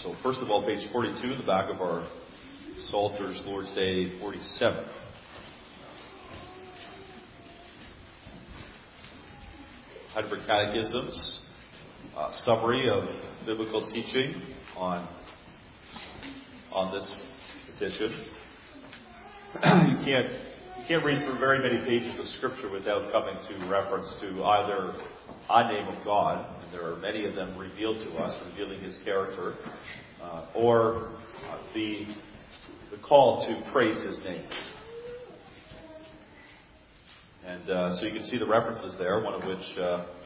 So first of all, page 42, the back of our Psalter's Lord's Day 47. Heidelberg Catechism's summary of biblical teaching on this petition. You can't read through very many pages of Scripture without coming to reference to either a name of God, and there are many of them revealed to us, revealing His character, or the call to praise His name. And so you can see the references there, one of which,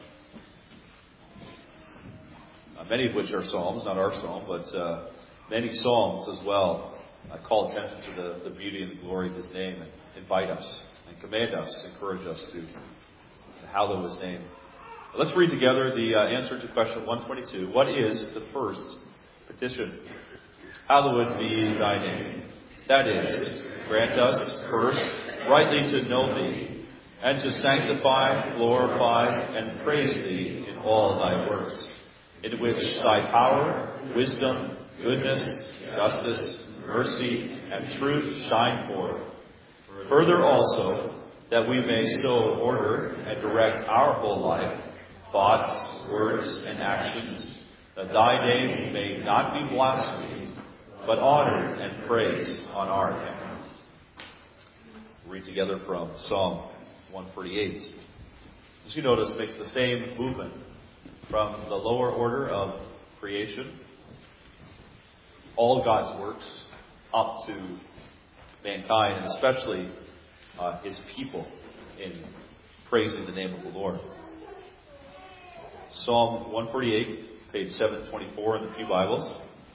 many of which are Psalms, not our Psalm, but many Psalms as well call attention to the beauty and the glory of His name and invite us and command us, encourage us to hallow His name. Let's read together the answer to question 122. What is the first petition? Hallowed be Thy name. That is, grant us first rightly to know Thee, and to sanctify, glorify, and praise Thee in all Thy works, in which Thy power, wisdom, goodness, justice, mercy, and truth shine forth. Further also, that we may so order and direct our whole life, thoughts, words, and actions, that Thy name may not be blasphemed, but honored and praised on our account. We'll read together from Psalm 148. As you notice, makes the same movement from the lower order of creation, all God's works, up to mankind, and especially His people in praising the name of the Lord. Psalm 148, page 724 in the Pew Bibles.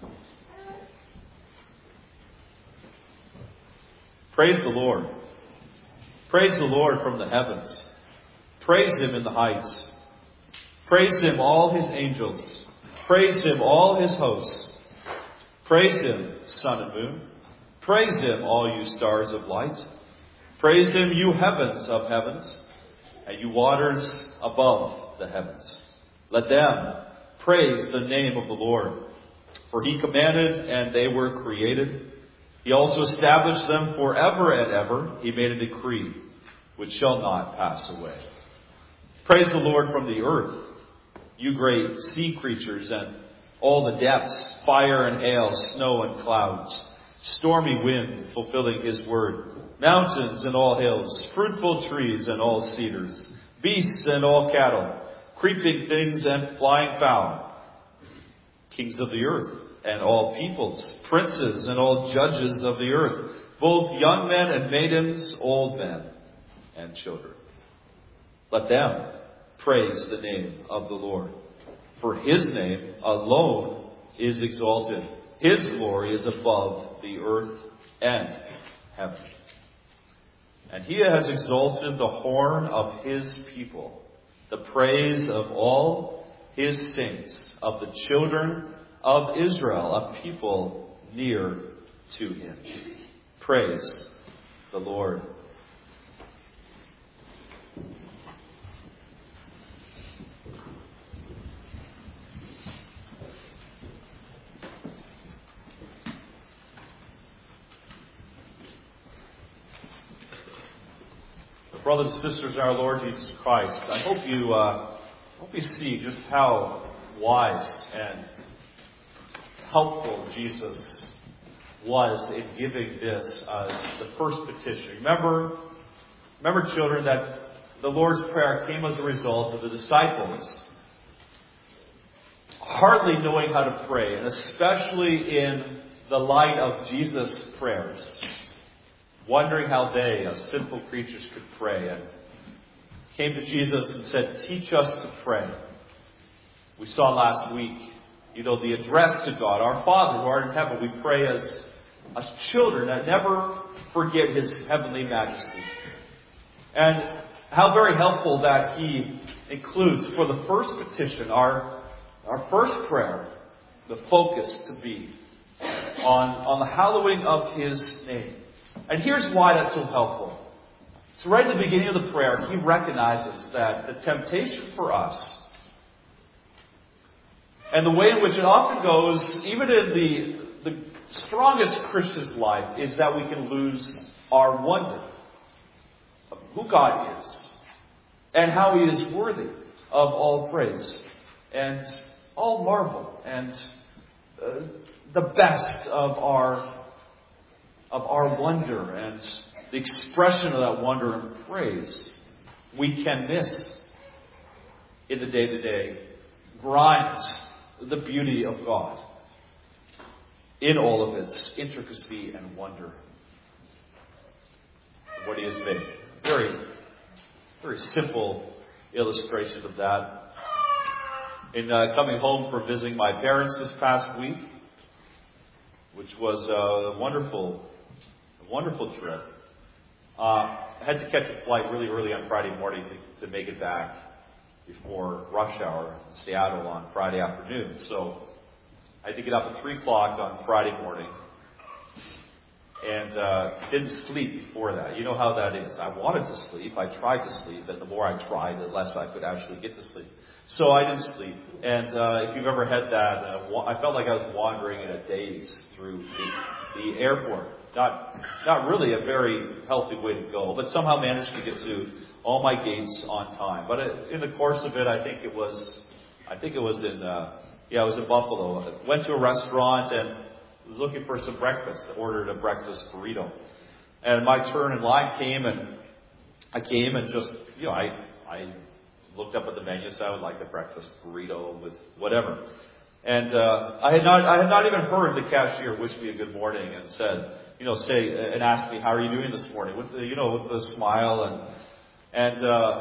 Praise the Lord. Praise the Lord from the heavens. Praise Him in the heights. Praise Him, all His angels. Praise Him, all His hosts. Praise Him, sun and moon. Praise Him, all you stars of light. Praise Him, you heavens of heavens, and you waters above the heavens. Let them praise the name of the Lord. For He commanded, and they were created. He also established them forever and ever. He made a decree which shall not pass away. Praise the Lord from the earth, you great sea creatures and all the depths, fire and hail, snow and clouds, stormy wind fulfilling His word, mountains and all hills, fruitful trees and all cedars, beasts and all cattle, creeping things and flying fowl, kings of the earth and all peoples, princes and all judges of the earth, both young men and maidens, old men and children. Let them praise the name of the Lord. For His name alone is exalted. His glory is above the earth and heaven. And He has exalted the horn of His people, the praise of all His saints, of the children of Israel, a people near to Him. Praise the Lord. Brothers and sisters in our Lord Jesus Christ, I hope you see just how wise and helpful Jesus was in giving this as the first petition. Remember, children, that the Lord's Prayer came as a result of the disciples hardly knowing how to pray, and especially in the light of Jesus' prayers, wondering how they, as sinful creatures, could pray, and came to Jesus and said, "Teach us to pray." We saw last week, the address to God, "Our Father who art in heaven." We pray as children that never forget His heavenly majesty. And how very helpful that He includes for the first petition, our first prayer, the focus to be on the hallowing of His name. And here's why that's so helpful. So right at the beginning of the prayer, He recognizes that the temptation for us, And the way in which it often goes, even in the strongest Christian's life, is that we can lose our wonder of who God is and how He is worthy of all praise and all marvel and the best of our wonder and the expression of that wonder and praise we can miss in the day-to-day grind the beauty of God in all of its intricacy and wonder. What He has made. Very, very simple illustration of that. In coming home from visiting my parents this past week, which was a wonderful trip, I had to catch a flight really early on Friday morning to make it back before rush hour in Seattle on Friday afternoon. So I had to get up at 3 o'clock on Friday morning and didn't sleep before that. You know how that is. I wanted to sleep. I tried to sleep, and the more I tried, the less I could actually get to sleep. So I didn't sleep. And if you've ever had that, I felt like I was wandering in a daze through the airport. Not really a very healthy way to go, but somehow managed to get to all my gates on time. But in the course of it, I think it was in Buffalo. I went to a restaurant and was looking for some breakfast. I ordered a breakfast burrito. And my turn in line came, and I came and just, I looked up at the menu, so I would like a breakfast burrito with whatever. And I had not even heard the cashier wish me a good morning and said, and asked me, how are you doing this morning? With the smile and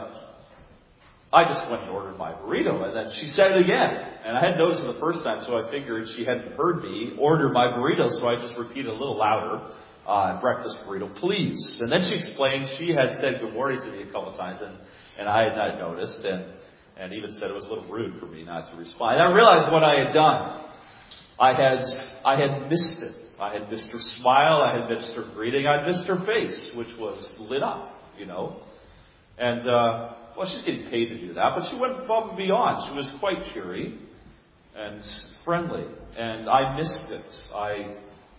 I just went and ordered my burrito, and then she said it again. And I hadn't noticed it the first time, so I figured she hadn't heard me order my burrito, so I just repeated a little louder, breakfast burrito, please. And then she explained she had said good morning to me a couple of times, and I had not noticed, and even said it was a little rude for me not to respond. And I realized what I had done. I had missed it. I had missed her smile, I had missed her greeting, I had missed her face, which was lit up, And, she's getting paid to do that, but she went above and beyond. She was quite cheery and friendly, and I missed it. I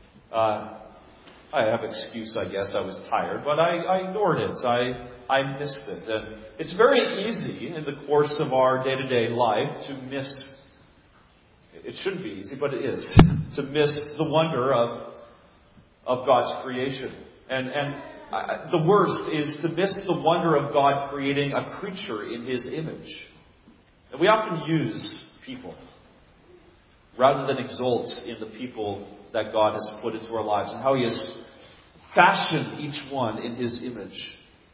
have an excuse, I guess. I was tired, but I ignored it. I missed it. And it's very easy in the course of our day-to-day life to miss. It shouldn't be easy, but it is, to miss the wonder of God's creation. And the worst is to miss the wonder of God creating a creature in His image. And we often use people rather than exult in the people that God has put into our lives and how He has fashioned each one in His image.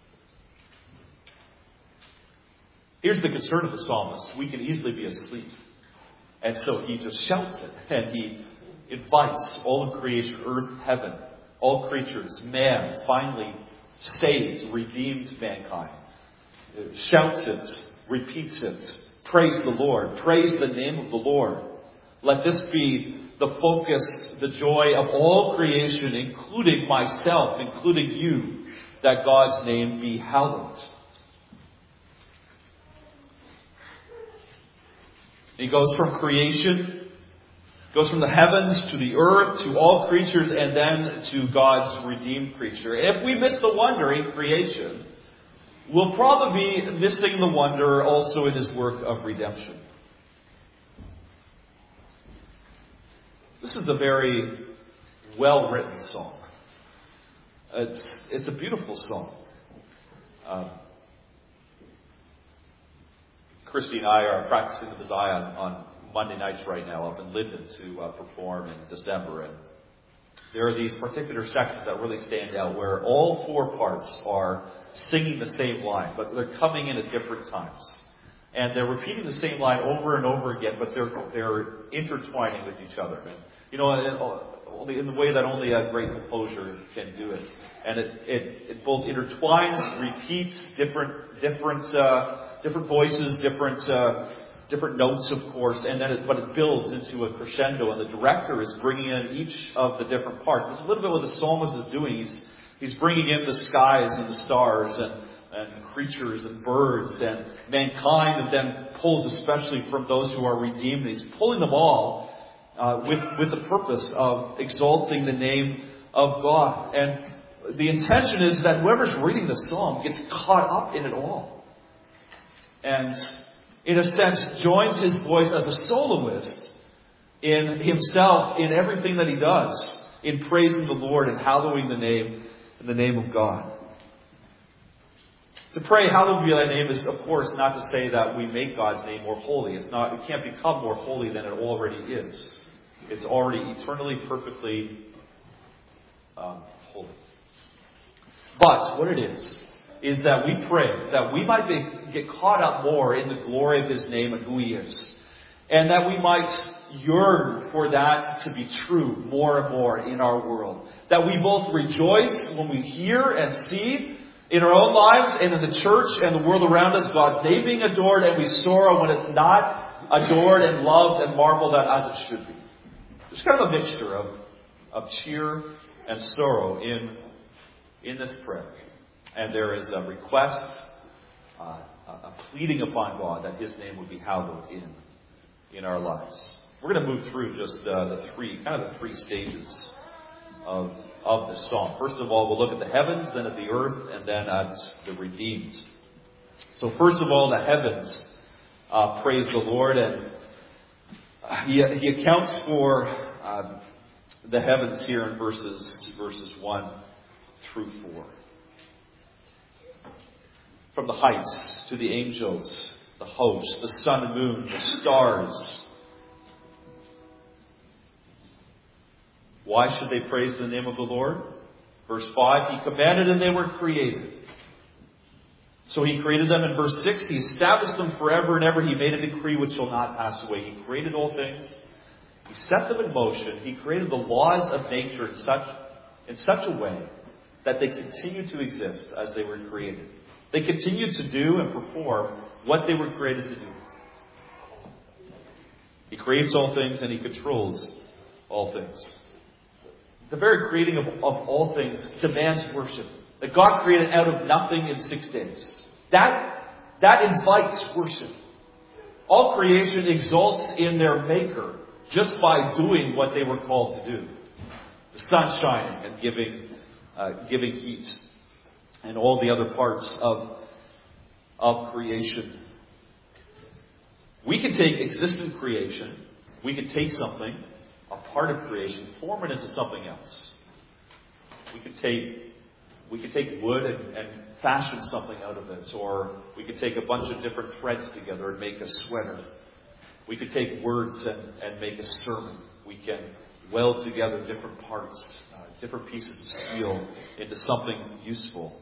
Here's the concern of the psalmist. We can easily be asleep. And so he just shouts it, and he invites all of creation, earth, heaven, all creatures, man, finally saved, redeemed mankind. Shouts it, repeats it. Praise the Lord. Praise the name of the Lord. Let this be the focus, the joy of all creation, including myself, including you, that God's name be hallowed. He goes from creation, goes from the heavens to the earth, to all creatures, and then to God's redeemed creature. If we miss the wonder in creation, we'll probably be missing the wonder also in His work of redemption. This is a very well-written song. It's a beautiful song. Christy and I are practicing the Messiah on Monday nights right now up in Linden to perform in December. And there are these particular sections that really stand out where all four parts are singing the same line, but they're coming in at different times. And they're repeating the same line over and over again, but they're intertwining with each other. And, in the way that only a great composer can do it. And it both intertwines, repeats different voices, different notes, of course, and then but it builds into a crescendo, and the director is bringing in each of the different parts. It's a little bit what the psalmist is doing. He's bringing in the skies and the stars and and creatures and birds and mankind, and then pulls especially from those who are redeemed. He's pulling them all with the purpose of exalting the name of God. And the intention is that whoever's reading the psalm gets caught up in it all. And in a sense, joins his voice as a soloist in himself, in everything that he does, in praising the Lord and hallowing the name of God. To pray, hallowed be thy name, is of course not to say that we make God's name more holy. It can't become more holy than it already is. It's already eternally, perfectly holy. But what it is that we pray that we might get caught up more in the glory of his name and who he is. And that we might yearn for that to be true more and more in our world. That we both rejoice when we hear and see in our own lives and in the church and the world around us, God's name being adored, and we sorrow when it's not adored and loved and marveled at as it should be. There's kind of a mixture of cheer and sorrow in this prayer. And there is a request, a pleading upon God that his name would be hallowed in our lives. We're going to move through just the three stages of this psalm. First of all, we'll look at the heavens, then at the earth, and then at the redeemed. So first of all, the heavens praise the Lord, and he accounts for the heavens here in verses 1 through 4. From the heights to the angels, the hosts, the sun and moon, the stars. Why should they praise the name of the Lord? Verse 5, he commanded and they were created. So he created them. In verse 6, he established them forever and ever. He made a decree which shall not pass away. He created all things. He set them in motion. He created the laws of nature in such a way that they continue to exist as they were created. They continue to do and perform what they were created to do. He creates all things and he controls all things. The very creating of all things demands worship. That God created out of nothing in 6 days. That invites worship. All creation exalts in their Maker just by doing what they were called to do. The sun shining and giving heat. And all the other parts of creation. We can take existent creation. We can take something, a part of creation, form it into something else. We could take wood and fashion something out of it, or we could take a bunch of different threads together and make a sweater. We could take words and make a sermon. We can weld together different parts, different pieces of steel into something useful.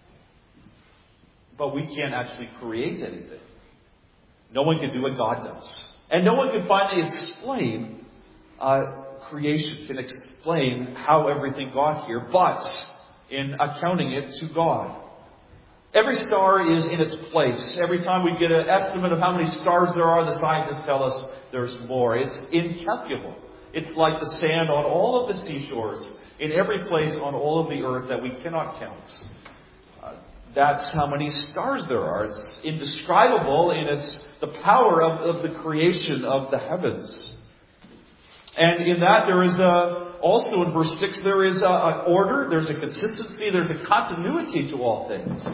But we can't actually create anything. No one can do what God does. And no one can finally explain creation, can explain how everything got here, but in accounting it to God. Every star is in its place. Every time we get an estimate of how many stars there are, the scientists tell us there's more. It's incalculable. It's like the sand on all of the seashores, in every place on all of the earth that we cannot count. That's how many stars there are. It's indescribable in the power of the creation of the heavens. And in that there is also in verse 6, there is an order, there's a consistency, there's a continuity to all things.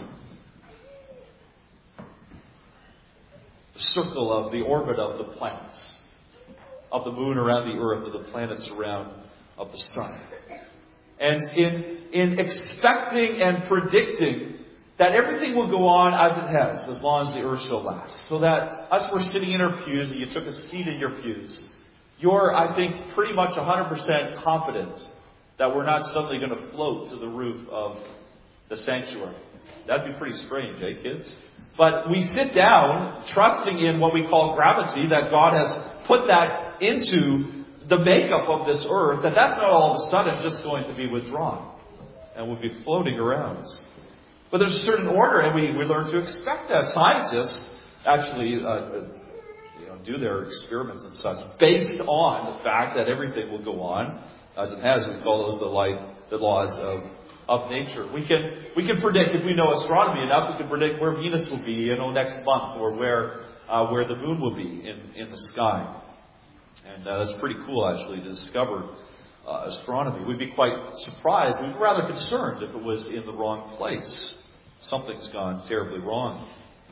The circle of the orbit of the planets, of the moon around the earth, of the planets around of the sun. And in expecting and predicting that everything will go on as it has, as long as the earth shall last. So that as we're sitting in our pews, and you took a seat in your pews, you're, I think, pretty much 100% confident that we're not suddenly going to float to the roof of the sanctuary. That'd be pretty strange, eh, kids? But we sit down, trusting in what we call gravity, that God has put that into the makeup of this earth, that's not all of a sudden just going to be withdrawn and will be floating around. But there's a certain order, and we learn to expect that. Scientists actually do their experiments and such based on the fact that everything will go on as it has. We call those the laws of nature. We can predict, if we know astronomy enough, we can predict where Venus will be, next month, or where the moon will be in the sky. And that's pretty cool, actually, to discover astronomy. We'd be quite surprised. We'd be rather concerned if it was in the wrong place. Something's gone terribly wrong.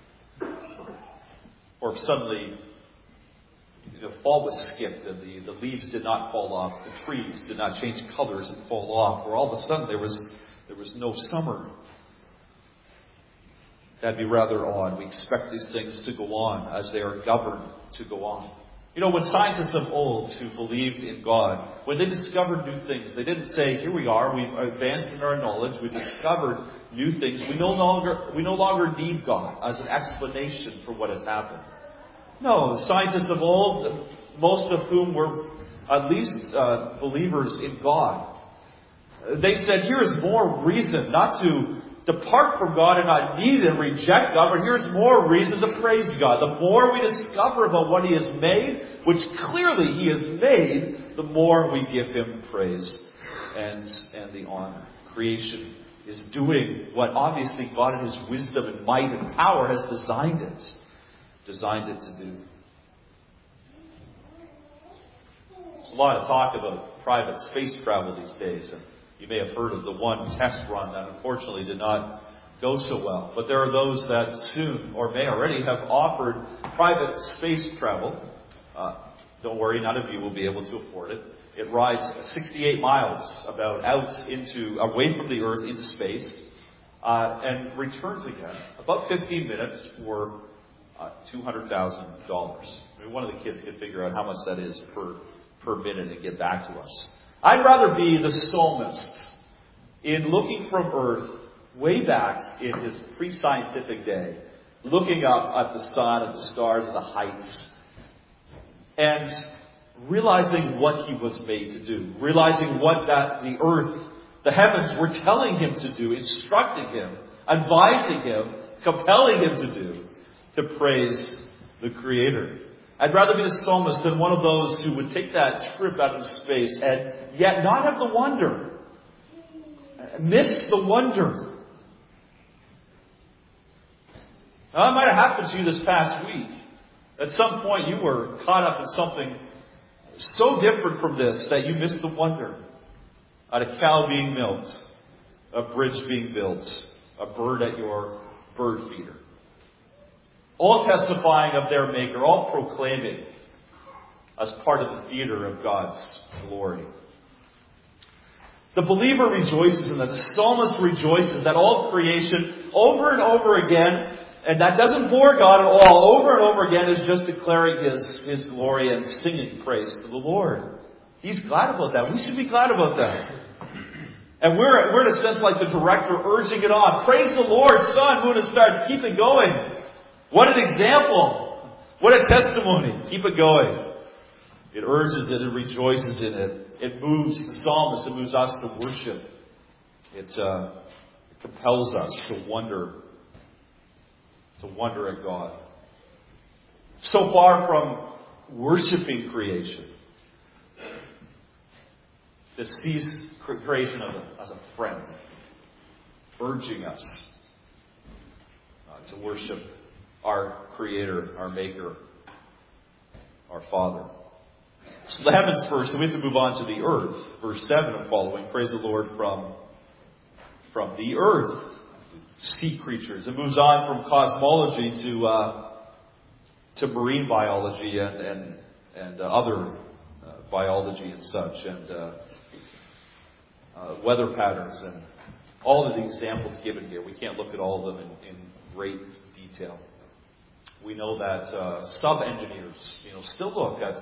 Or if suddenly fall was skipped and the leaves did not fall off, the trees did not change colors and fall off, or all of a sudden there was no summer. That'd be rather odd. We expect these things to go on as they are governed to go on. When scientists of old who believed in God, when they discovered new things, they didn't say, here we are, we've advanced in our knowledge, we've discovered new things, we no longer need God as an explanation for what has happened. No, the scientists of old, most of whom were at least believers in God, they said, here's more reason not to depart from God and not need and reject God, but here's more reason to praise God. The more we discover about what He has made, which clearly He has made, the more we give Him praise and the honor. Creation is doing what obviously God in His wisdom and might and power has designed it to do. There's a lot of talk about private space travel these days, and you may have heard of the one test run that unfortunately did not go so well. But there are those that soon, or may already, have offered private space travel. Don't worry, none of you will be able to afford it. It rides 68 miles about away from the Earth into space, and returns again about 15 minutes for $200,000. One of the kids can figure out how much that is per minute and get back to us. I'd rather be the psalmist in looking from Earth way back in his pre-scientific day, looking up at the sun, at the stars, at the heights, and realizing what he was made to do, realizing what the earth, the heavens were telling him to do, instructing him, advising him, compelling him to do, to praise the Creator. I'd rather be the psalmist than one of those who would take that trip out of space and yet not have the wonder. Miss the wonder. Now, that might have happened to you this past week. At some point you were caught up in something so different from this that you missed the wonder. At a cow being milked, a bridge being built, a bird at your bird feeder. All testifying of their Maker, all proclaiming as part of the theater of God's glory. The believer rejoices in that. The psalmist rejoices that all creation, over and over again, and that doesn't bore God at all, over and over again is just declaring His glory and singing praise to the Lord. He's glad about that. We should be glad about that. And we're in a sense like the director urging it on. Praise the Lord, sun, moon, and stars. Keep it going. What an example. What a testimony. Keep it going. It urges it. It rejoices in it. It moves the psalmist. It moves us to worship. It compels us to wonder at God. So far from worshiping creation, it sees creation as a friend, urging us to worship our Creator, our Maker, our Father. So the heavens first, so we have to move on to the earth. Verse 7 and following, praise the Lord from the earth, sea creatures. It moves on from cosmology to marine biology and other biology and such, and weather patterns, and all of the examples given here. We can't look at all of them in great detail. We know that sub-engineers, still look at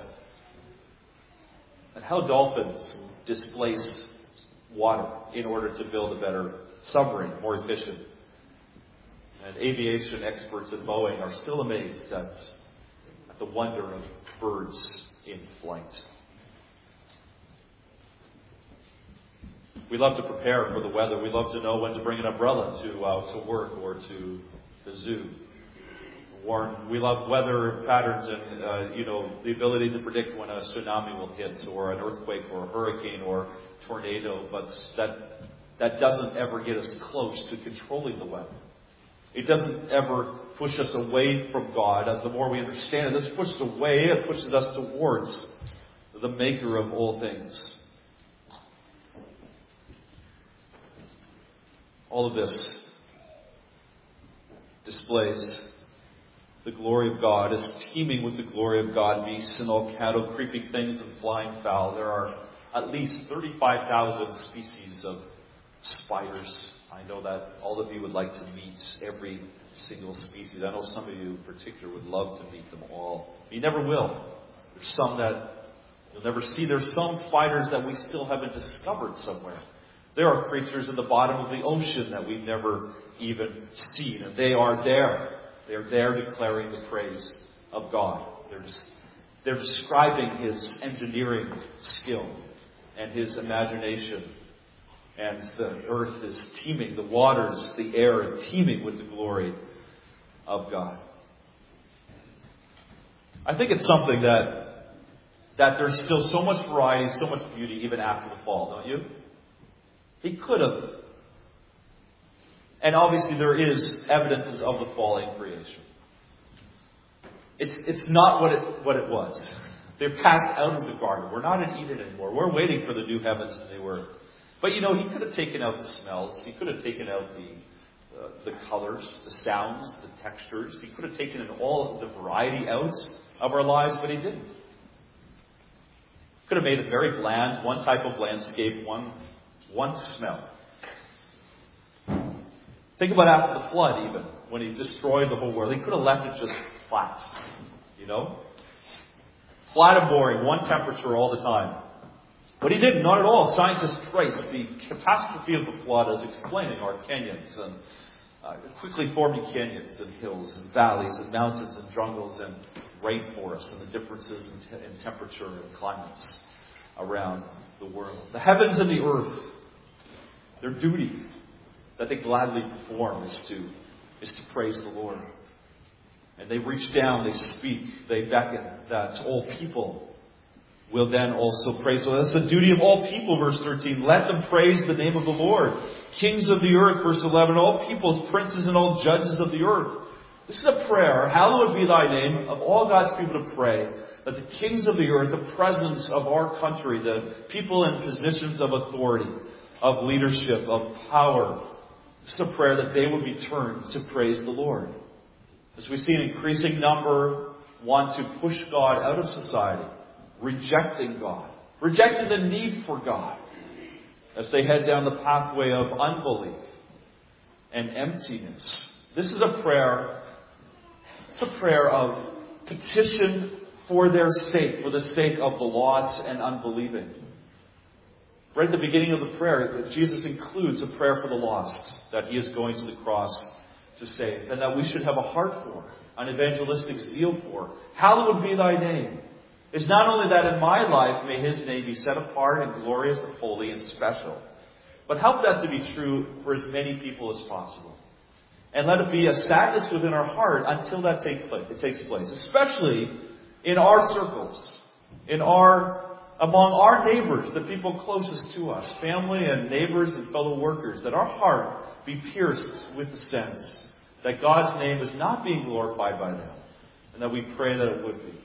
how dolphins displace water in order to build a better submarine, more efficient. And aviation experts at Boeing are still amazed at the wonder of birds in flight. We love to prepare for the weather. We love to know when to bring an umbrella to work or to the zoo. We love weather patterns and, the ability to predict when a tsunami will hit or an earthquake or a hurricane or tornado. But that that doesn't ever get us close to controlling the weapon. It doesn't ever push us away from God. As the more we understand it, this pushes away, it pushes us towards the maker of all things. All of this displays the glory of God, is teeming with the glory of God, beasts and all cattle, creeping things and flying fowl. There are at least 35,000 species of spiders. I know that all of you would like to meet every single species. I know some of you in particular would love to meet them all. You never will. There's some that you'll never see. There's some spiders that we still haven't discovered somewhere. There are creatures in the bottom of the ocean that we've never even seen. And they are there. They are there declaring the praise of God. They're describing His engineering skill and His imagination. And the earth is teeming, the waters, the air are teeming with the glory of God. I think it's something that there's still so much variety, so much beauty even after the fall, don't you? He could have. And obviously there is evidences of the fall in creation. It's not what it was. They're cast out of the garden. We're not in Eden anymore. We're waiting for the new heavens and the new earth. But He could have taken out the smells. He could have taken out the colors, the sounds, the textures. He could have taken in all of the variety out of our lives, but He didn't. Could have made it very bland, one type of landscape, one smell. Think about after the flood even, when He destroyed the whole world. He could have left it just flat, Flat and boring, one temperature all the time. But He didn't, not at all. Scientists trace the catastrophe of the flood as explaining our canyons and quickly forming canyons and hills and valleys and mountains and jungles and rainforests and the differences in temperature and climates around the world. The heavens and the earth, their duty that they gladly perform is to praise the Lord. And they reach down, they speak, they beckon that all people will then also praise the Lord. That's the duty of all people, verse 13. Let them praise the name of the Lord. Kings of the earth, verse 11. All peoples, princes, and all judges of the earth. This is a prayer. Hallowed be thy name. Of all God's people to pray that the kings of the earth, the presidents of our country, the people in positions of authority, of leadership, of power, this is a prayer that they would be turned to praise the Lord. As we see an increasing number want to push God out of society, rejecting God, rejecting the need for God, as they head down the pathway of unbelief and emptiness. This is a prayer. It's a prayer of petition for their sake, for the sake of the lost and unbelieving. Right at the beginning of the prayer, Jesus includes a prayer for the lost that He is going to the cross to save, and that we should have a heart for, an evangelistic zeal for. Hallowed be thy name. It's not only that in my life may His name be set apart and glorious and holy and special, but help that to be true for as many people as possible. And let it be a sadness within our heart until that takes place, especially in our circles, among our neighbors, the people closest to us, family and neighbors and fellow workers, that our heart be pierced with the sense that God's name is not being glorified by them, and that we pray that it would be.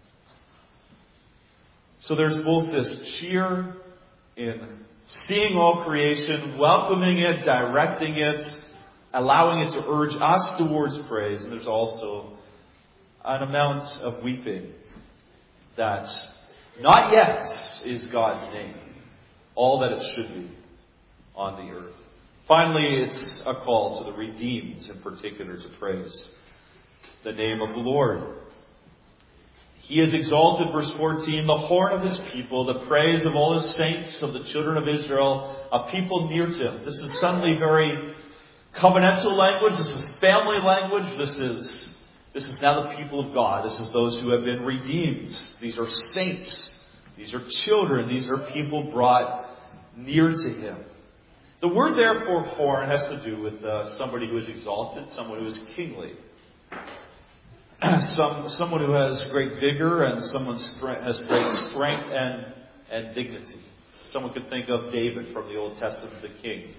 So there's both this cheer in seeing all creation, welcoming it, directing it, allowing it to urge us towards praise, and there's also an amount of weeping that not yet is God's name all that it should be on the earth. Finally, it's a call to the redeemed in particular to praise the name of the Lord. He is exalted, verse 14, the horn of His people, the praise of all His saints, of the children of Israel, a people near to Him. This is suddenly very covenantal language. This is family language. This is now the people of God. This is those who have been redeemed. These are saints. These are children. These are people brought near to Him. The word there for horn has to do with somebody who is exalted, someone who is kingly. Someone who has great vigor and someone has great strength and dignity. Someone could think of David from the Old Testament, the king.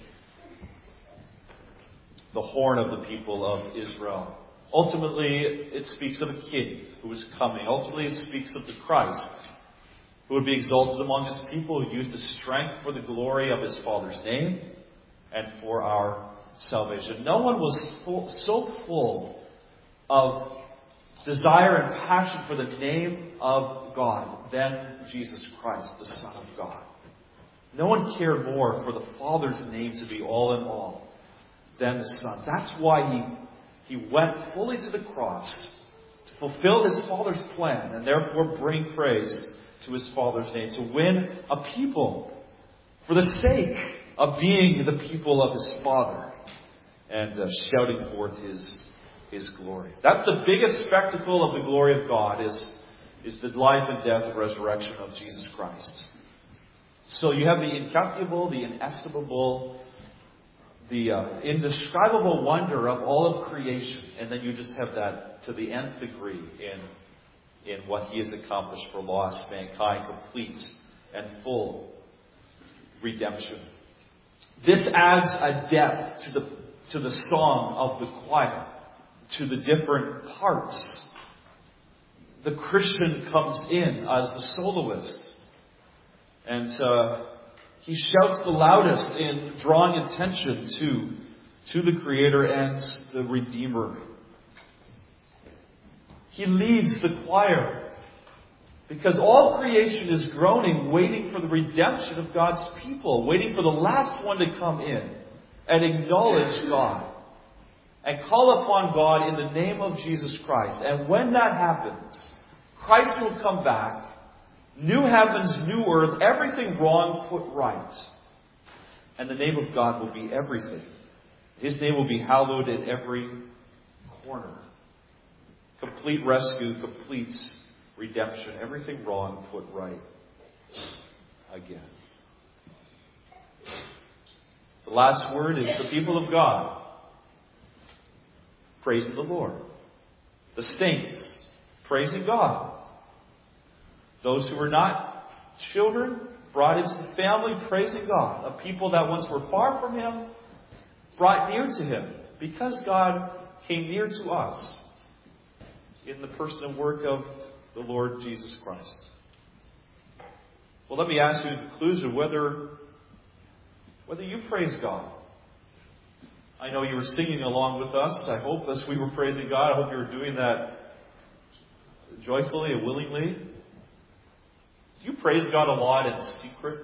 The horn of the people of Israel. Ultimately, it speaks of a king who is coming. Ultimately, it speaks of the Christ who would be exalted among his people, who used his strength for the glory of his Father's name and for our salvation. No one was so full of desire and passion for the name of God than Jesus Christ, the Son of God. No one cared more for the Father's name to be all in all than the Son. That's why he went fully to the cross to fulfill his Father's plan and therefore bring praise to his Father's name, to win a people for the sake of being the people of his Father and shouting forth his glory. That's the biggest spectacle of the glory of God, is the life and death and resurrection of Jesus Christ. So you have the incalculable, the inestimable, the indescribable wonder of all of creation, and then you just have that to the nth degree in what he has accomplished for lost mankind, complete and full redemption. This adds a depth to the song of the choir, to the different parts. The Christian comes in as the soloist, and he shouts the loudest in drawing attention to the Creator and the Redeemer. He leads the choir because all creation is groaning, waiting for the redemption of God's people, waiting for the last one to come in and acknowledge God and call upon God in the name of Jesus Christ. And when that happens, Christ will come back, new heavens, new earth, everything wrong put right. And the name of God will be everything. His name will be hallowed in every corner. Complete rescue, complete redemption, everything wrong put right again. The last word is the people of God praising the Lord. The saints praising God. Those who are not children brought into the family praising God. A people that once were far from Him brought near to Him because God came near to us in the person and work of the Lord Jesus Christ. Well, let me ask you in conclusion whether you praise God. I know you were singing along with us. I hope as we were praising God, I hope you were doing that joyfully and willingly. Do you praise God a lot in secret?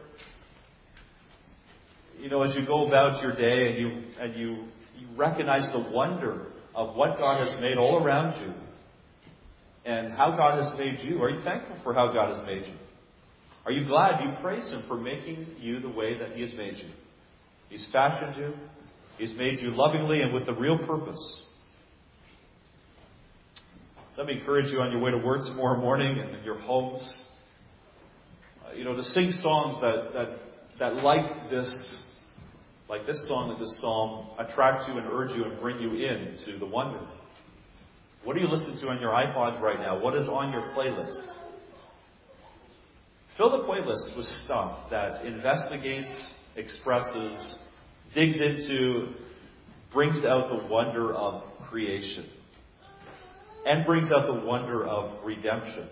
You know, as you go about your day and you recognize the wonder of what God has made all around you and how God has made you, are you thankful for how God has made you? Are you glad you praise Him for making you the way that He has made you? He's fashioned you. He's made you lovingly and with a real purpose. Let me encourage you on your way to work tomorrow morning and in your homes, to sing songs that like this song, like this psalm, attract you and urge you and bring you into the wonder. What are you listening to on your iPod right now? What is on your playlist? Fill the playlist with stuff that investigates, expresses, digs into, brings out the wonder of creation, and brings out the wonder of redemption.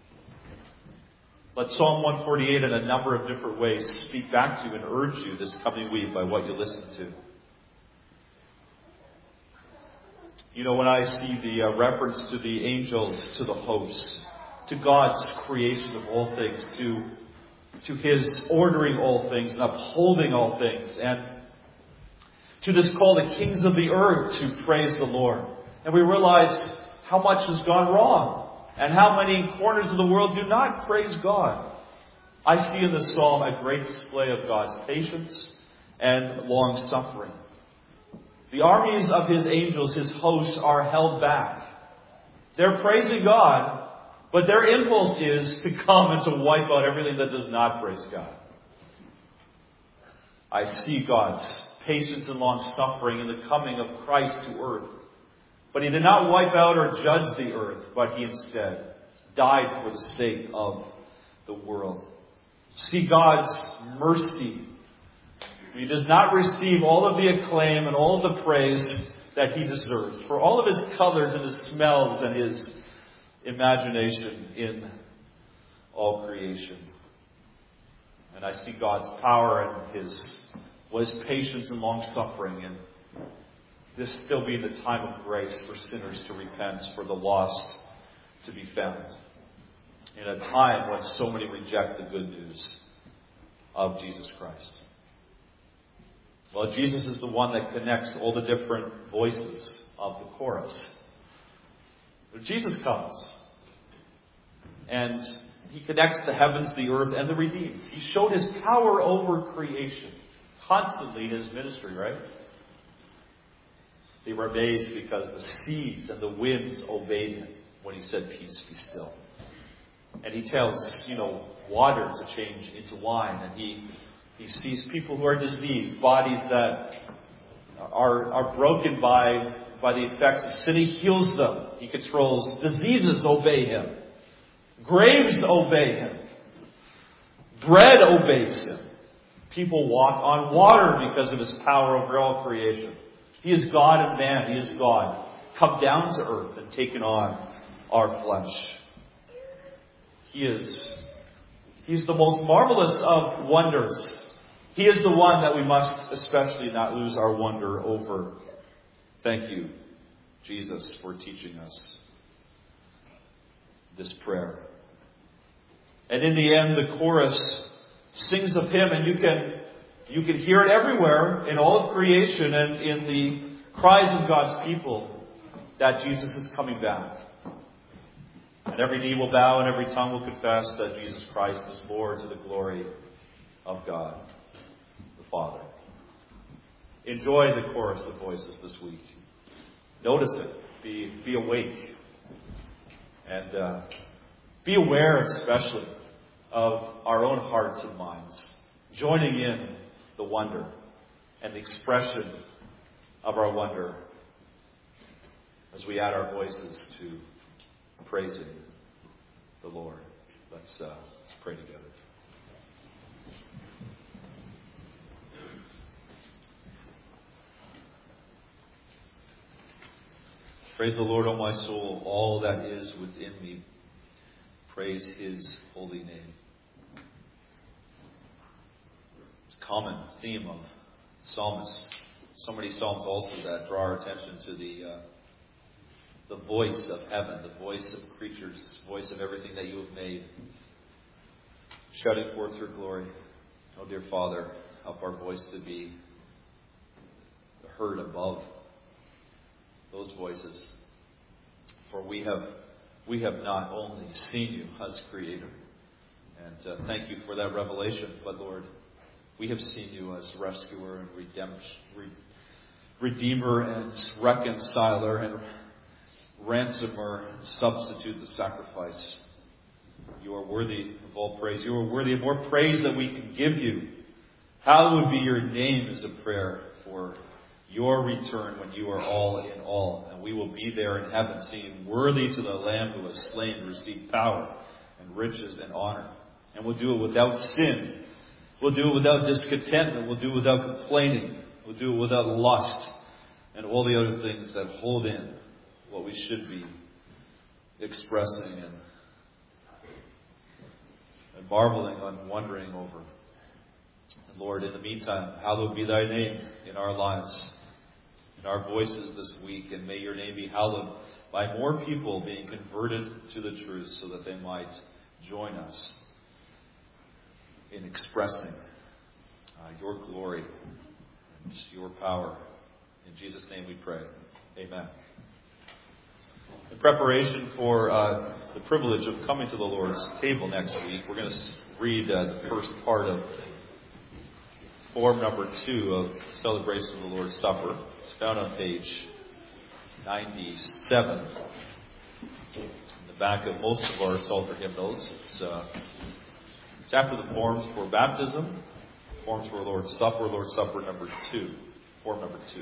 Let Psalm 148 in a number of different ways speak back to you and urge you this coming week by what you listen to. When I see the reference to the angels, to the hosts, to God's creation of all things, to His ordering all things and upholding all things, and to this call the kings of the earth to praise the Lord. And we realize how much has gone wrong and how many corners of the world do not praise God. I see in this psalm a great display of God's patience and long-suffering. The armies of His angels, His hosts, are held back. They're praising God, but their impulse is to come and to wipe out everything that does not praise God. I see God's patience and long-suffering in the coming of Christ to earth. But He did not wipe out or judge the earth, but He instead died for the sake of the world. See God's mercy. He does not receive all of the acclaim and all of the praise that he deserves for all of his colors and his smells and his imagination in all creation. And I see God's power and his patience and long suffering, and this still being the time of grace for sinners to repent, for the lost to be found. In a time when so many reject the good news of Jesus Christ. Well, Jesus is the one that connects all the different voices of the chorus. But Jesus comes, and he connects the heavens, the earth, and the redeemed. He showed his power over creation constantly in his ministry, right? They were amazed because the seas and the winds obeyed him when he said, "Peace, be still." And he tells, water to change into wine. And he sees people who are diseased, bodies that are broken by the effects of sin. He heals them. He controls diseases, obey him. Graves obey him. Bread obeys him. People walk on water because of his power over all creation. He is God and man. He is God, come down to earth and taken on our flesh. He's the most marvelous of wonders. He is the one that we must especially not lose our wonder over. Thank you, Jesus, for teaching us this prayer. And in the end, the chorus sings of him, and you can hear it everywhere in all of creation and in the cries of God's people that Jesus is coming back. And every knee will bow and every tongue will confess that Jesus Christ is Lord, to the glory of God the Father. Enjoy the chorus of voices this week. Notice it. Be awake. And be aware especially of our own hearts and minds, joining in the wonder and the expression of our wonder as we add our voices to praising the Lord. Let's pray together. Praise the Lord, O my soul, all that is within me. Praise his holy name. It's a common theme of psalmists. So many psalms also that draw our attention to the voice of heaven, the voice of creatures, voice of everything that you have made, shouting forth your glory. Oh, dear Father, help our voice to be heard above those voices. For we have not only seen you as Creator, and thank you for that revelation, but Lord, we have seen you as Rescuer and Redeemer and Reconciler and Ransomer, substitute, the sacrifice. You are worthy of all praise. You are worthy of more praise than we can give you. Hallowed be your name is a prayer for your return when you are all in all. And we will be there in heaven, singing, "Worthy to the Lamb who was slain to receive power and riches and honor." And we'll do it without sin. We'll do it without discontentment. We'll do it without complaining. We'll do it without lust and all the other things that hold in what we should be expressing and marveling and wondering over. And Lord, in the meantime, hallowed be thy name in our lives, in our voices this week, and may your name be hallowed by more people being converted to the truth so that they might join us in expressing your glory and your power. In Jesus' name we pray. Amen. In preparation for the privilege of coming to the Lord's table next week, we're going to read the first part of form number 2 of Celebration of the Lord's Supper. It's found on page 97 in the back of most of our Psalter hymnals. It's after the forms for baptism, forms for Lord's Supper number 2, form number 2.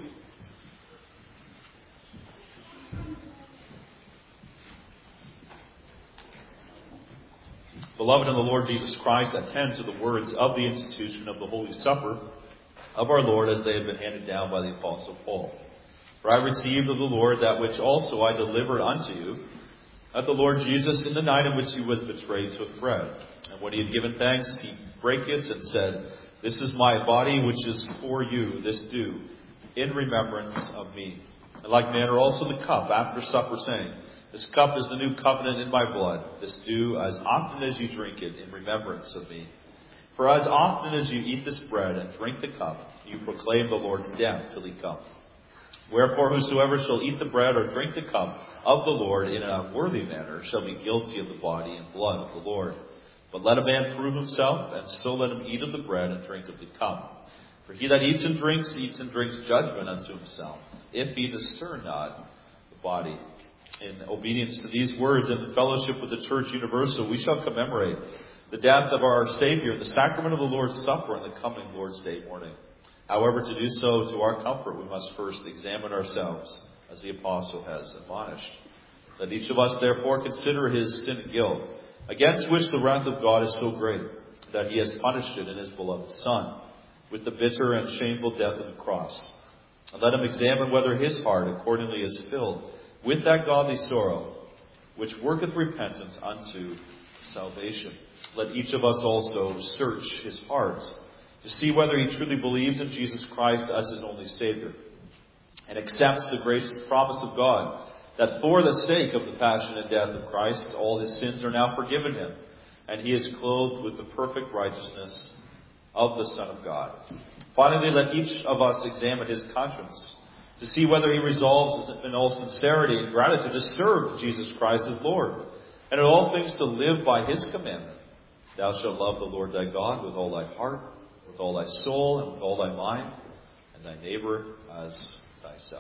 Beloved in the Lord Jesus Christ, attend to the words of the institution of the Holy Supper of our Lord as they have been handed down by the Apostle Paul. For I received of the Lord that which also I delivered unto you, that the Lord Jesus, in the night in which he was betrayed, took bread. And when he had given thanks, he brake it and said, This is my body, which is for you. This do in remembrance of me. In like manner also the cup after supper, saying, This cup is the new covenant in my blood. This do as often as you drink it in remembrance of me. For as often as you eat this bread and drink the cup, you proclaim the Lord's death till he come. Wherefore whosoever shall eat the bread or drink the cup of the Lord in an unworthy manner shall be guilty of the body and blood of the Lord. But let a man prove himself, and so let him eat of the bread and drink of the cup. For he that eats and drinks judgment unto himself, if he discern not the body. In obedience to these words and in fellowship with the Church Universal, we shall commemorate the death of our Savior in the sacrament of the Lord's Supper on the coming Lord's Day morning. However, to do so to our comfort, we must first examine ourselves, as the Apostle has admonished. Let each of us therefore consider his sin and guilt, against which the wrath of God is so great, that he has punished it in his beloved Son, with the bitter and shameful death of the cross. And let him examine whether his heart accordingly is filled with that godly sorrow, which worketh repentance unto salvation. Let each of us also search his heart, to see whether he truly believes in Jesus Christ as his only Savior, and accepts the gracious promise of God that for the sake of the passion and death of Christ, all his sins are now forgiven him, and he is clothed with the perfect righteousness of the Son of God. Finally, let each of us examine his conscience, to see whether he resolves in all sincerity and gratitude to serve Jesus Christ as Lord, and in all things to live by his commandment. Thou shalt love the Lord thy God with all thy heart, with all thy soul, and with all thy mind, and thy neighbor as thyself.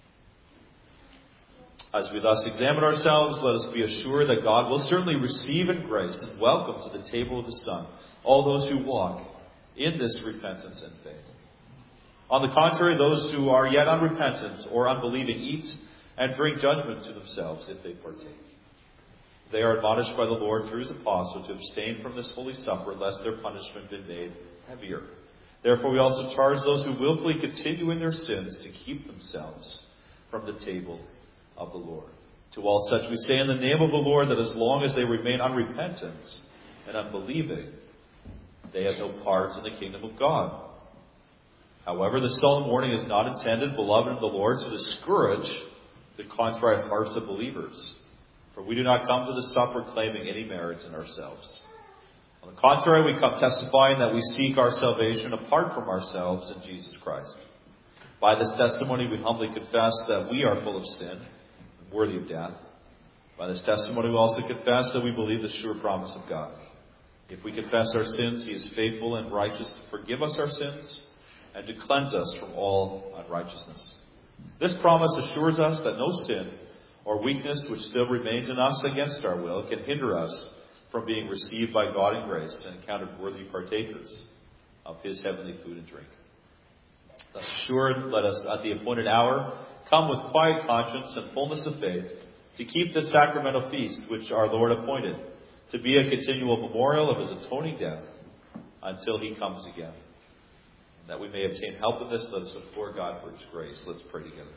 As we thus examine ourselves, let us be assured that God will certainly receive in grace and welcome to the table of the Son all those who walk in this repentance and faith. On the contrary, those who are yet unrepentant or unbelieving eat and drink judgment to themselves if they partake. They are admonished by the Lord through his apostle to abstain from this holy supper, lest their punishment be made heavier. Therefore we also charge those who willfully continue in their sins to keep themselves from the table of the Lord. To all such we say in the name of the Lord that as long as they remain unrepentant and unbelieving, they have no part in the kingdom of God. However, the solemn warning is not intended, beloved of the Lord, to discourage the contrite hearts of believers. For we do not come to the supper claiming any merit in ourselves. On the contrary, we come testifying that we seek our salvation apart from ourselves in Jesus Christ. By this testimony, we humbly confess that we are full of sin and worthy of death. By this testimony, we also confess that we believe the sure promise of God. If we confess our sins, he is faithful and righteous to forgive us our sins and to cleanse us from all unrighteousness. This promise assures us that no sin or weakness which still remains in us against our will can hinder us from being received by God in grace and counted worthy partakers of his heavenly food and drink. Thus assured, let us at the appointed hour come with quiet conscience and fullness of faith to keep this sacramental feast which our Lord appointed to be a continual memorial of his atoning death until he comes again. And that we may obtain help in this, let us implore God for his grace. Let's pray together.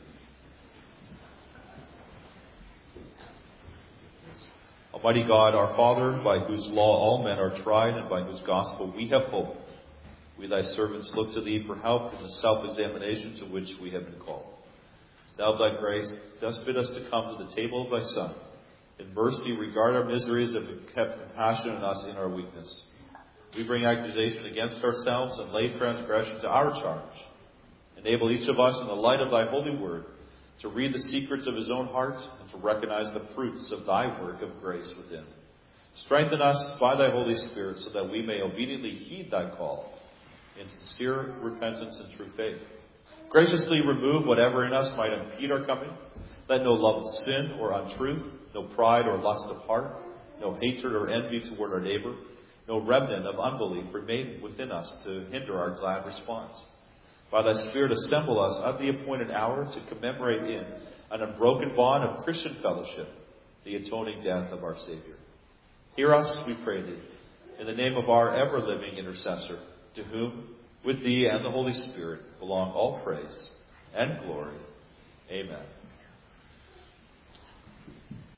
Almighty God, our Father, by whose law all men are tried and by whose gospel we have hope, we thy servants look to thee for help in the self-examination to which we have been called. Thou, by grace, dost bid us to come to the table of thy Son. In mercy, regard our miseries and have compassion on us in our weakness. We bring accusation against ourselves and lay transgression to our charge. Enable each of us in the light of thy holy word to read the secrets of his own heart and to recognize the fruits of thy work of grace within. Strengthen us by thy Holy Spirit so that we may obediently heed thy call in sincere repentance and true faith. Graciously remove whatever in us might impede our coming. Let no love of sin or untruth, no pride or lust of heart, no hatred or envy toward our neighbor, no remnant of unbelief remain within us to hinder our glad response. By thy Spirit assemble us at the appointed hour to commemorate in an unbroken bond of Christian fellowship the atoning death of our Savior. Hear us, we pray thee, in the name of our ever-living intercessor, to whom, with thee and the Holy Spirit, belong all praise and glory. Amen.